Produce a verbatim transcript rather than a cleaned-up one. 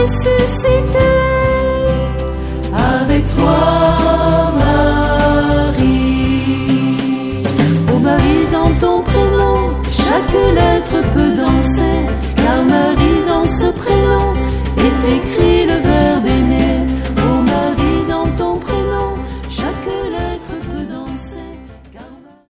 ressuscité. Avec toi, Marie. Oh Marie, dans ton prénom, chaque lettre peut danser, car Marie, dans ce prénom, est écrit